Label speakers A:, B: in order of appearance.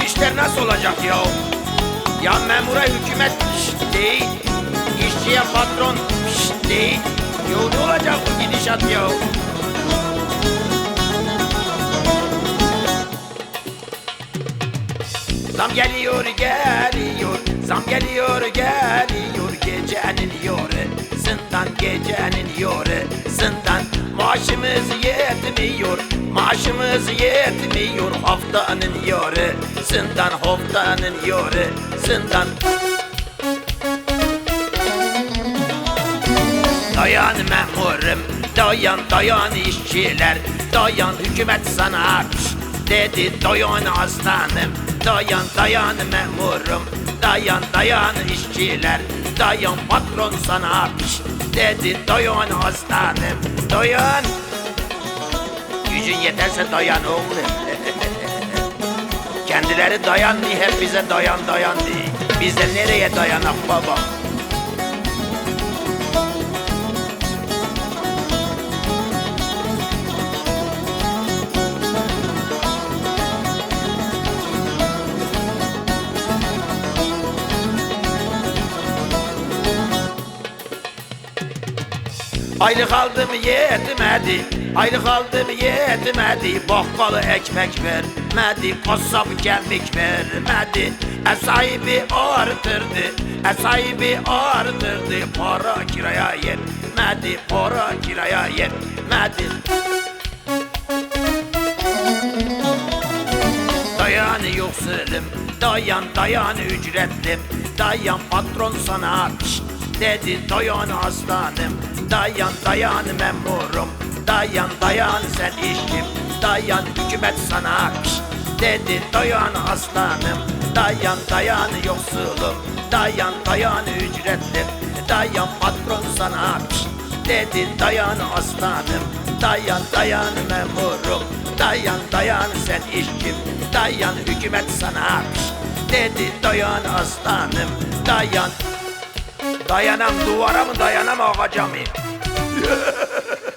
A: işler nasıl olacak ya? Ya memura hükümet değil, işçiye patron değil. Ya ne olacak bu gidişat ya? Zam geliyor geliyor, zam geliyor geliyor, gecenin yorısından, gecenin yorısından. Maaşımız yetmiyor, maaşımız yetmiyor, haftanın yorısından, haftanın yorısından. Dayan memurum, dayan dayan işçiler, dayan hükümet sana dedi, dayan aslanım, dayan dayan memurum, dayan dayan işçiler, dayan patron sana dedi, dayan aslanım, dayan. Gücün yeterse dayan oğlum. Kendileri dayan diye hep bize dayan dayan diye. Biz de nereye dayanak baba? Aylık aldım yetmedi, aylık aldım yetmedi, bakkalı ekmek vermedi, kasap kemik vermedi. Ev sahibi artırdı, ev sahibi artırdı, para kiraya yetmedi, para kiraya yetmedi. Dayan yoksulum, dayan dayan ücretlim, dayan patron sana dedi, dayan aslanım, dayan dayan memurum, dayan dayan sen işçim, dayan hükümet sana dedi, dayan aslanım, dayan dayan yoksulum, dayan dayan ücretlim, dayan patron sana dedi, dayan aslanım, dayan dayan memurum, dayan dayan sen işçim, dayan hükümet sana dedi, dayan aslanım, dayan. Dayanam duvara mı dayanam ağaca mı?